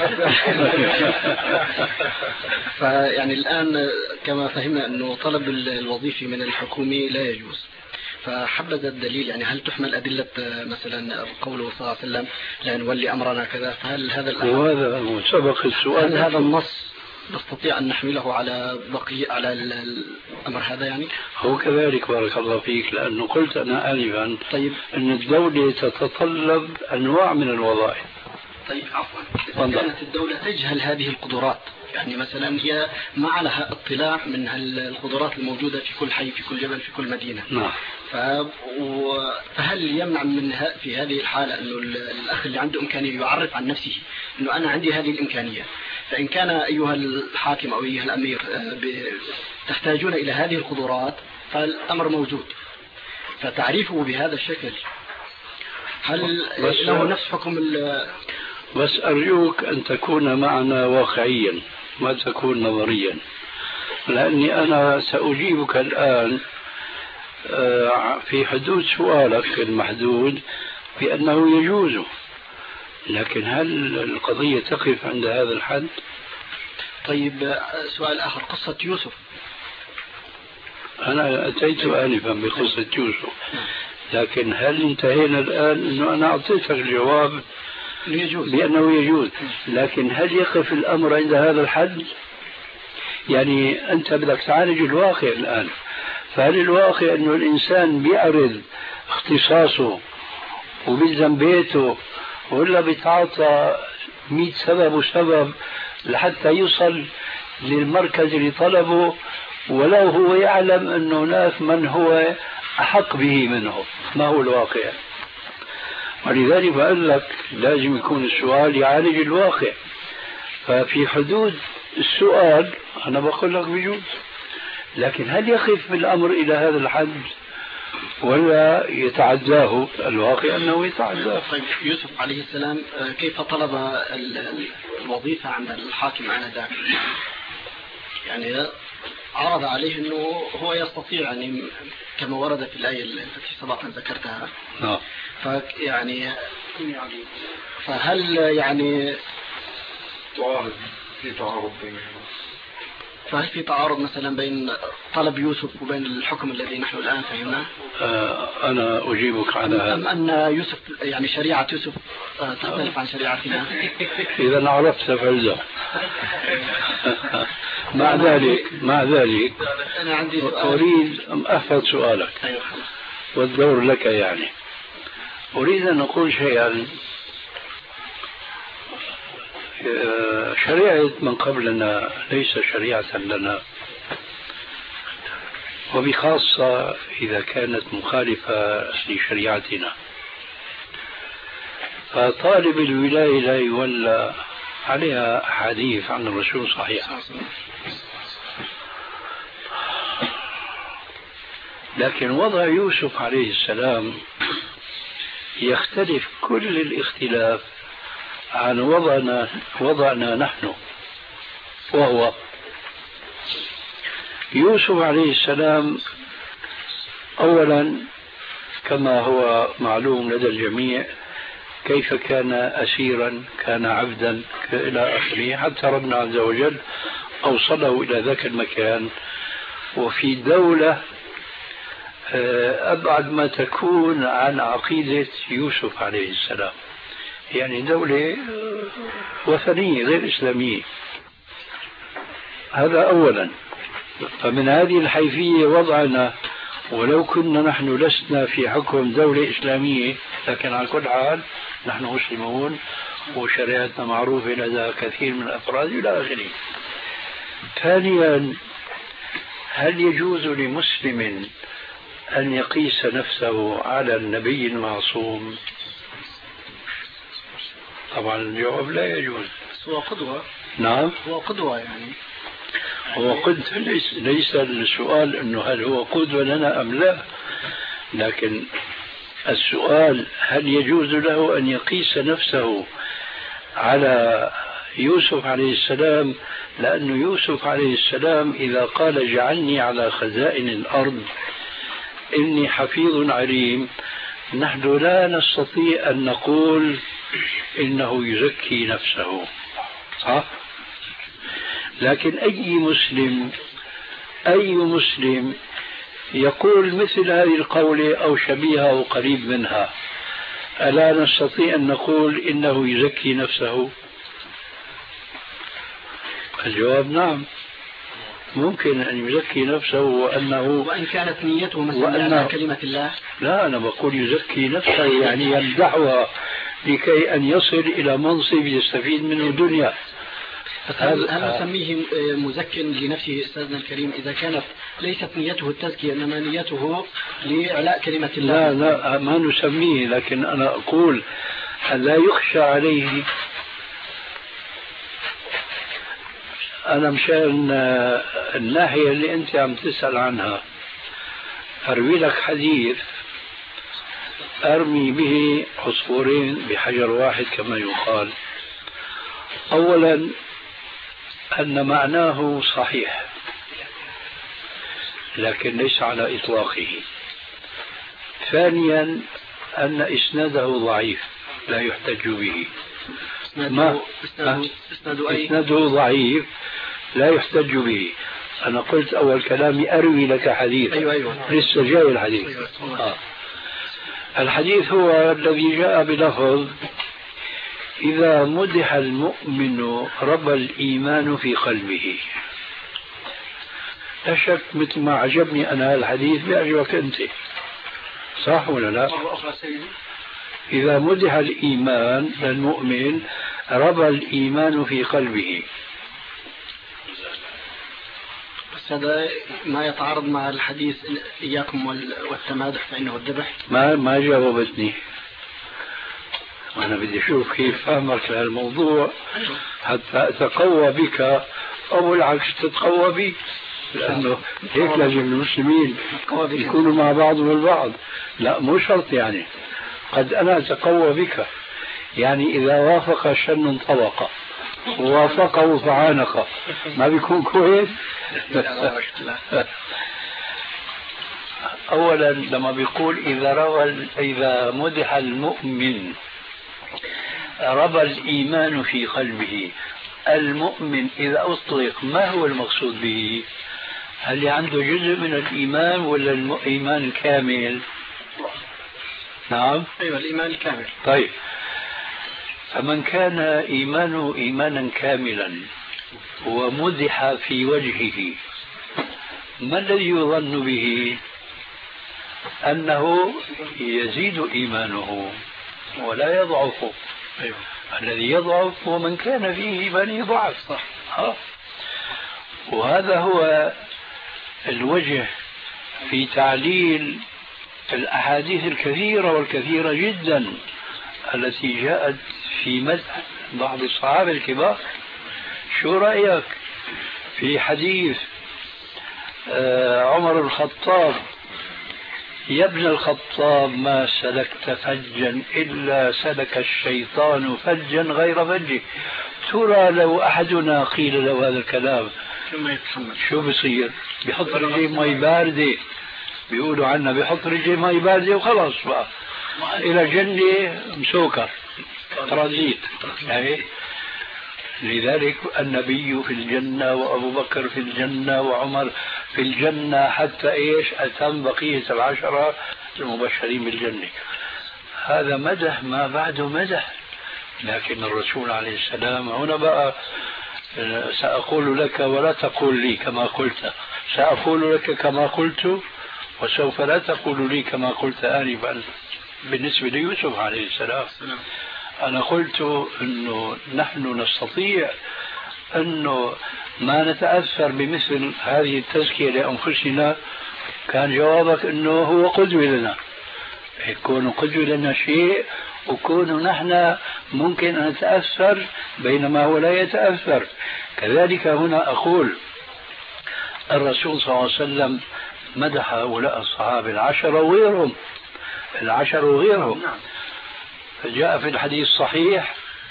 فيعني الآن كما فهمنا أنه طلب الوظيفة من الحكومة لا يجوز، فحبذا الدليل، يعني هل تحمل أدلة مثلا قوله صلى الله عليه وسلم لا نولي أمرنا كذا، فهل هذا وهذا سبق السؤال، هل هذا النص نستطيع أن نحمله على بقية على الأمر هذا؟ يعني هو كذلك. بارك الله فيك، لأنه قلت أنا آنفا طيب أن الدولة تتطلب أنواع من الوظائف. طيب عفوا، إذا كانت الدولة تجهل هذه القدرات، يعني مثلا هي ما عليها اطلاع من القدرات الموجودة في كل حي في كل جبل في كل مدينة، نعم. فهل يمنع من في هذه الحالة أنه الأخ اللي عنده إمكانية يعرف عن نفسه أنه أنا عندي هذه الإمكانية؟ فإن كان أيها الحاكم أو أيها الأمير تحتاجون إلى هذه القدرات فالأمر موجود، فتعريفه بهذا الشكل هل له نفس حكم؟ بس أرجوك أن تكون معنا واقعيا ما تكون نظريا، لأني أنا سأجيبك الآن في حدود سؤالك المحدود بأنه يجوز، لكن هل القضية تقف عند هذا الحد؟ طيب سؤال آخر، قصة يوسف. أنا أتيت آنفا بقصة يوسف، لكن هل انتهينا الآن أنه أنا أعطيتك الجواب يجوز بأنه يجوز، لكن هل يقف الأمر عند هذا الحد؟ يعني أنت بدك تعالج الواقع الآن، فهل الواقع أنه الإنسان بيعرض اختصاصه وبيلزم بيته ولا بيتعاطى مئة سبب وسبب لحتى يوصل للمركز اللي طلبه، ولو هو يعلم أن هناك من هو أحق به منه؟ ما هو الواقع؟ ولذلك بقول لك لازم يكون السؤال يعالج الواقع، ففي حدود السؤال أنا بقول لك بجوز، لكن هل يخف الأمر إلى هذا الحد ولا يتعداه؟ الواقع أنه يتعداه. طيب يوسف عليه السلام كيف طلب الوظيفة عند الحاكم آنذاك؟ يعني عرض عليه أنه هو يستطيع، يعني كما ورد في الآية التي سبقا ذكرتها. نعم. فيعني فهل يعني تعارض في تعارض بينهما؟ فهل في تعارض مثلا بين طلب يوسف وبين الحكم الذي نحن الآن فهمناه؟ آه أنا أجيبك على هذا. أم أن يوسف يعني شريعة يوسف آه تختلف عن شريعتنا؟ إذا عرفت فلزم. مع ذلك مع ذلك أنا عندي سؤال. أريد أن أحفظ سؤالك. أيوة. والدور لك يعني. أريد أن أقول شيئا. شريعة من قبلنا ليس شريعة لنا، وبخاصة إذا كانت مخالفة لشريعتنا. فطالب الولاية لا يولى عليها حديث عن الرسول صحيح، لكن وضع يوسف عليه السلام يختلف كل الاختلاف عن وضعنا وضعنا نحن، وهو يوسف عليه السلام أولا كما هو معلوم لدى الجميع كيف كان أسيرا، كان عبدا إلى آخره، حتى ربنا عز وجل أوصله إلى ذاك المكان، وفي دولة أبعد ما تكون عن عقيدة يوسف عليه السلام، يعني دولة وثنية غير إسلامية. هذا أولا. فمن هذه الحيثية وضعنا، ولو كنا نحن لسنا في حكم دولة إسلامية، لكن على كل حال نحن مسلمون وشريعتنا معروفة لدى كثير من الأفراد إلى آخره. ثانيا، هل يجوز لمسلم أن يقيس نفسه على النبي المعصوم؟ طبعا الجواب لا يجوز. هو قدوة. نعم هو قدوة يعني. هو قدوة، ليس, ليس السؤال أنه هل هو قدوة لنا أم لا، لكن السؤال هل يجوز له أن يقيس نفسه على يوسف عليه السلام، لأن يوسف عليه السلام إذا قال اجعلني على خزائن الأرض إني حفيظ عليم، نحن لا نستطيع أن نقول إنه يزكي نفسه، صح؟ لكن أي مسلم أي مسلم يقول مثل هذه القولة أو شبيهة أو قريب منها، ألا نستطيع أن نقول إنه يزكي نفسه؟ الجواب نعم، ممكن أن يزكي نفسه، وأنه وإن كانت نيته مثلا كلمة الله. لا، أنا بقول يزكي نفسه يعني يمدحها لكي أن يصل إلى منصب يستفيد منه دنيا. هل نسميه مزكٍ لنفسه أستاذنا الكريم إذا كانت ليست نيته التزكية إنما نيته لإعلاء كلمة الله؟ لا لا ما نسميه، لكن أنا أقول هل لا يخشى عليه؟ أنا مشان الناحية اللي أنت عم تسأل عنها أروي لك حديث أرمي به عصفورين بحجر واحد كما يقال. أولا أن معناه صحيح لكن ليس على إطلاقه. ثانيا أن إسناده ضعيف لا يحتج به. ما إسناده ضعيف لا يحتج به. أنا قلت أول كلامي أروي لك حديث. أيوة أيوة. لسه جاي الحديث. أيوة. آه. الحديث هو الذي جاء بلفظ إذا مدح المؤمن ربى الإيمان في قلبه. لا شك مثل ما عجبني أنا الحديث بيعجبك أنت، صح ولا لا؟ إذا مدح الإيمان للمؤمن ربى الإيمان في قلبه. بس هذا ما يتعارض مع الحديث إياكم والتمادح فإنه الذبح. ما ما جاوبتني. أنا بدي أشوف كيف فهمك لهالموضوع حتى أتقوى بك أو بالعكس تتقوى بي، لأنه هيك لازم المسلمين يكونوا مع بعضهم البعض. لا مو شرط، يعني قد أنا أتقوى بك، يعني إذا وافق شن انطبق ووافقه فعانق، ما بيكون كويس؟ أولا لما بيقول إذا روى إذا مدح المؤمن ربى الإيمان في قلبه، المؤمن إذا أطلق ما هو المقصود به؟ هل عنده جزء من الإيمان ولا الإيمان كامل؟ نعم. أيوة الإيمان الكامل. طيب، فمن كان إيمانه إيمانا كاملا ومزح في وجهه، ما الذي يظن به؟ أنه يزيد إيمانه ولا يضعف. أيوة. الذي يضعف هو من كان فيه إيمانه ضعف. صح. ها. وهذا هو الوجه في تعليل الأحاديث الكثيرة والكثيرة جدا التي جاءت في مدح بعض الصحابة الكبار. شو رأيك في حديث عمر الخطاب: يا ابن الخطاب ما سلكت فجا إلا سلك الشيطان فجا غير فجه. ترى لو أحدنا قيل له هذا الكلام شو بصير؟ بيحط رجليه مي باردة، بيقولوا عنا بيحط رجليه مي باردة وخلاص بقى إلى جنة مسوكر ترانزيت. يعني لذلك النبي في الجنة وأبو بكر في الجنة وعمر في الجنة، حتى إيش أتم بقية العشرة المبشرين بالجنة. هذا مدح ما بعده مدح. لكن الرسول عليه السلام هنا بقى: سأقول لك ولا تقول لي كما قلت، سأقول لك كما قلت وسوف لا تقول لي كما قلت آنفا. بالنسبة ليوسف عليه السلام أنا قلت أنه نحن نستطيع أنه ما نتأثر بمثل هذه التزكية لأنفسنا. كان جوابك أنه هو قدوة لنا، يكون قدوة لنا شيء وكون نحن ممكن أن نتأثر بينما هو لا يتأثر. كذلك هنا أقول الرسول صلى الله عليه وسلم مدح هؤلاء الصحابة العشرة وغيرهم، العشر وغيرهم. جاء في الحديث الصحيح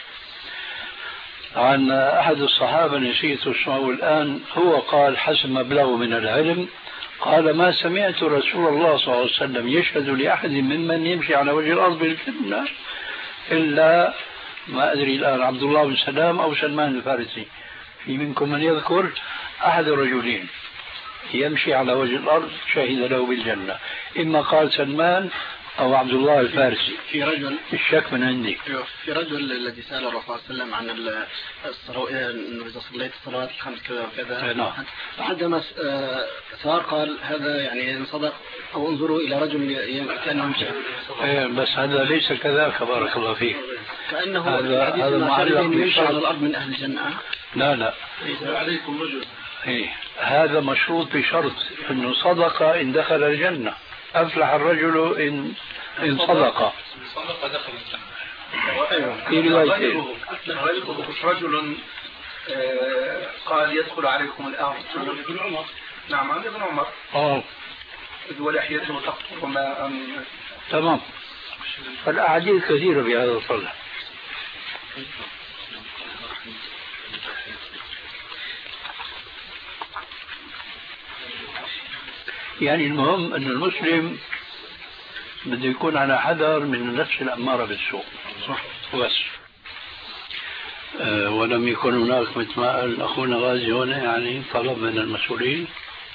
عن أحد الصحابة نسيت اسمه الآن، هو قال حسب مبلغه من العلم، قال: ما سمعت رسول الله صلى الله عليه وسلم يشهد لأحد ممن يمشي على وجه الأرض بالجنة إلا ما أدري الآن عبد الله بن سلام أو سلمان الفارسي. في منكم من يذكر أحد الرجلين يمشي على وجه الأرض شهد له بالجنة، إما قال سلمان أو عبد الله الفارسي. في رجل الشك من عندي. في رجل الذي سأل الرسول صلى الله عليه وسلم عن الصلوات، إنه إذا صليت الصلوات الخمس كذا وكذا. نعم. فعندما سار قال: هذا يعني إن صدق أو انظروا إلى رجل كأنه يمشي. بس هذا ليس كذاك بارك الله فيك. كأنه هذا هذا معلق يمشي على الأرض من أهل الجنة. لا لا. عليكم رجل. إيه هذا مشروط بشرط إنه صدق إن دخل الجنة. أفلح الرجل إن إن صدق. صدق دخل الجنة. في رواية رجل قال: يدخل عليكم الآن ابن عمر. نعم عن ابن عمر. آه. ولحيته تقطر ماء. تمام. فالأحاديث كثيرة بهذا الصلة. يعني المهم أن المسلم بده يكون على حذر من النفس الأمارة بالسوء. صح. بس أه ولم يكن هناك مثل ما قال أخونا غازي هنا يعني طلب من المسؤولين،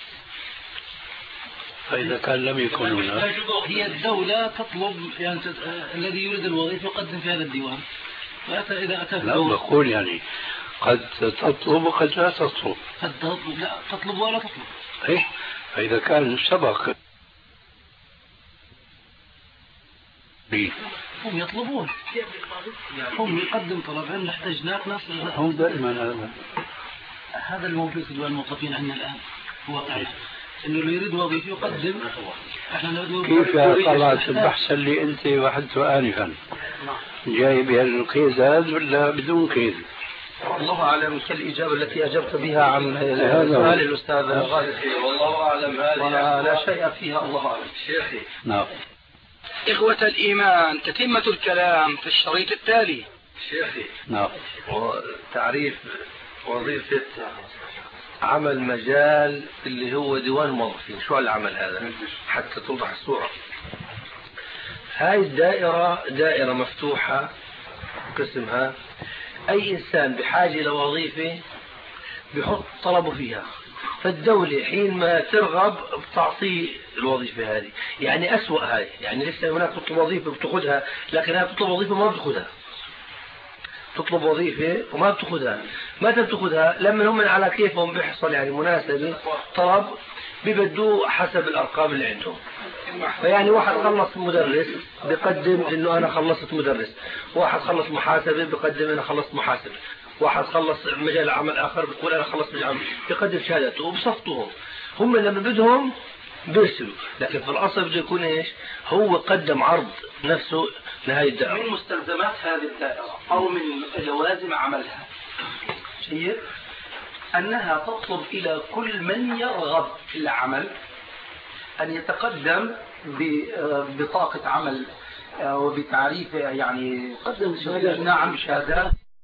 فإذا كان لم يكن هناك هي الدولة تطلب يعني الذي يريد الوظيفة يقدم في هذا الديوان. فإذا أتى لا بقول يعني قد تطلب وقد لا تطلب. قد تطلب لا تطلب ولا تطلب. إيه فإذا كان سبق هم يطلبون، هم يقدم طلب عندنا احتجناك ناس. هم دائما هذا هذا الموجود في دول الموظفين عندنا الآن هو واقعنا إنه اللي يريد وظيفة يقدم. إحنا كيف طلعت البحث اللي أنت وحدته آنفا جاي بهالقيد هذا ولا بدون قيد؟ الله أعلم كالإجابة التي أجبت بها عن سؤال الأستاذ غازي. والله أعلم هذه لا شيء فيها الله أعلم. شيخي. نعم. إخوة الإيمان، تتمة الكلام في الشريط التالي. شيخي. نعم. تعريف وظيفة عمل مجال اللي هو ديوان الموظفين، شو العمل هذا حتى توضح الصورة؟ هاي الدائرة دائرة مفتوحة قسمها أي إنسان بحاجة إلى وظيفة بحط طلبه فيها، فالدولة حين ما ترغب بتعطيه الوظيفة هذه. يعني أسوأ هاي، يعني لسه هناك تطلب وظيفة بتأخذها، لكن هي بتطلب وظيفة ما بتأخذها، تطلب وظيفة وما بتأخذها. متى بتأخذها؟ لما هم على كيفهم بيحصل يعني مناسبة طلب بيبدوه حسب الأرقام اللي عندهم. فيعني واحد خلص مدرس بيقدم إنه أنا خلصت مدرس، واحد خلص محاسبة بيقدم أنا خلصت محاسبة، واحد خلص مجال عمل آخر بيقول أنا خلصت مجال عمل، بيقدم شهادته وبصفطهم. هم لما بدهم بيرسلوا، لكن في الأصل بده يكون إيش؟ هو قدم عرض نفسه لهذه الدائرة. من مستلزمات هذه الدائرة أو من لوازم عملها شيء أنها تطلب إلى كل من يرغب في العمل أن يتقدم ببطاقة عمل وبتعريف، يعني يقدم نعم شهادات